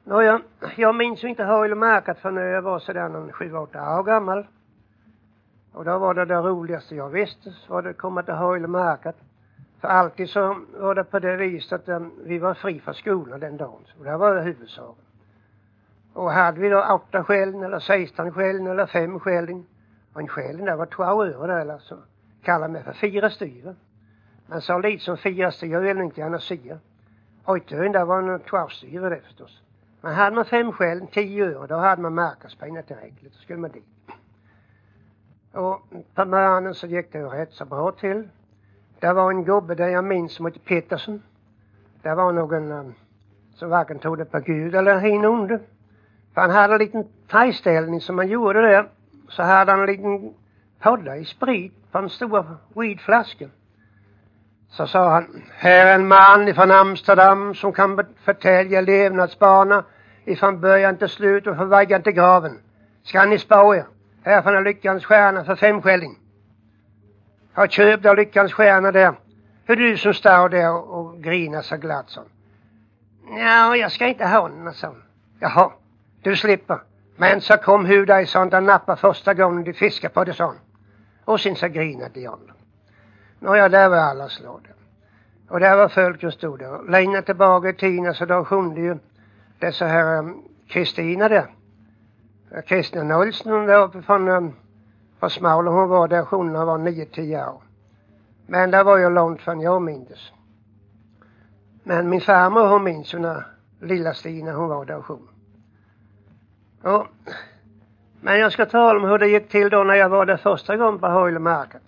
Nåja, jag minns ju inte Höjlemarket för när jag var sådär 7-8 år gammal. Och då var det roligaste jag visste, så var det att komma till Höjlemarket. För alltid så var det på det viset att vi var fri från skolan den dagen. Så det var huvudsaken. Och hade vi då 8 skällen eller 16 skällen eller 5 skällen. Och en skällen där var 2 öre där, eller så kallade mig för 4 styver. Men så lite som 4 styver vill inte gärna säga. Ojtön där var en 2 styver det förstås. Men hade man 5 skällen, 10 öre, då hade man marknadspengar tillräckligt. Då skulle man dit. Och på morgonen så gick det ju rätt så bra till. Det var en gubbe där jag minns som hette Pettersson. Det var någon som varken tog det på Gud eller hin onde. För han hade en liten träställning som han gjorde där. Så hade han en liten podda i sprit på en stor skidflaska. Så sa han, här är en man ifrån Amsterdam som kan förtälja levnadsbana ifrån början till slut och från väggen till graven. Ska ni spå er? Här får ni lyckans stjärna för 5 skälling. Har köpt av lyckans stjärna där. Hur du som står där och grinar så glatt sån. Ja, jag ska inte ha den, sån. Jaha, du slipper. Men så kom huda i sånt och nappa första gången du fiskar på det sån. Och sen så grinade de andra. Nåja, där var alla slådda. Och där var folk som stod där. Längre tillbaka i tiden så då sjunde ju dessa här Kristina där. Kristina Nolsson där uppe från Småland, hon var där, hon var 9-10 år. Men det var ju långt från jag minns. Men min farmor hon minns ju när lilla Stina hon var där hon. Ja. Men jag ska tala om hur det gick till då när jag var där första gången på Höjlemarket.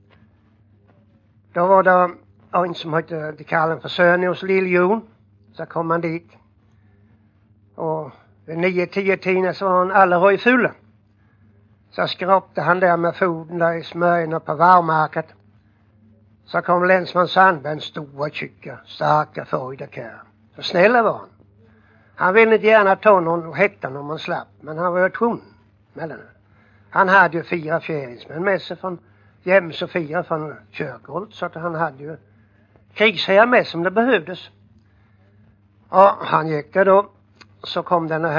Då var det en som hette, de kallade för Sönjos Lilljon. Så kom han dit. Och vid 9-10 tiden så var han alla röjfulla. Så skrapte han där med foden där i smörjorna på varmarket. Så kom länsman Sandberg, en stora, tjocka, starka, förhöjda kär. Så snälla var han. Han ville inte gärna ta någon och häkta någon man slapp. Men han var ju tvungen mellan. Han hade ju 4 fjäringsmän med sig från Jäms och 4 från Kyrkolt. Så att han hade ju krigsherrar med som det behövdes. Ja, han gick där då. Så kom den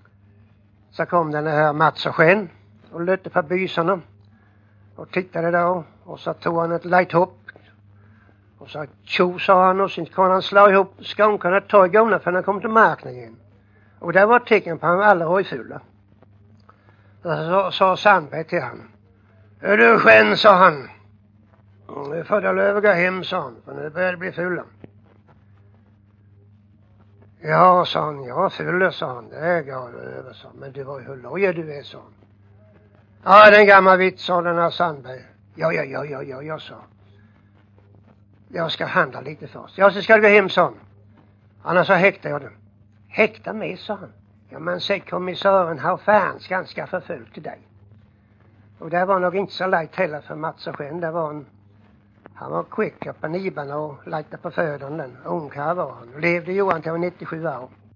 här Mats och Sken och lötte på bysarna och tittade då och så tog han ett light hopp och så tjo sa han och sen kan han slå ihop skonkarna 2 gånger för han kom till marknaden igen. Och det var tecken på att han var alla röjfulla. Så sa Sandberg till han. Du Sken, sa han. Nu får du övergå hem, sa han, för nu börjar det bli fulla. Ja, sa han, jag fyller, sa han, det går över, sa han. Men du var ju hur lojig du är, sa han. Ja, den gamla vits, sa den här Sandberg. Ja, sa. Jag ska handla lite först. Ja, så ska du gå hem, sa han. Annars så häktar jag den. Häkta med, sa han. Ja, men säg kommissaren har fan ganska förföljd till dig. Och det var nog inte så lätt heller för Mats och Sken. Det var han var quick på nibarna och lejtade på födan den. Ungkarl var han. Levde Johan till 97 år.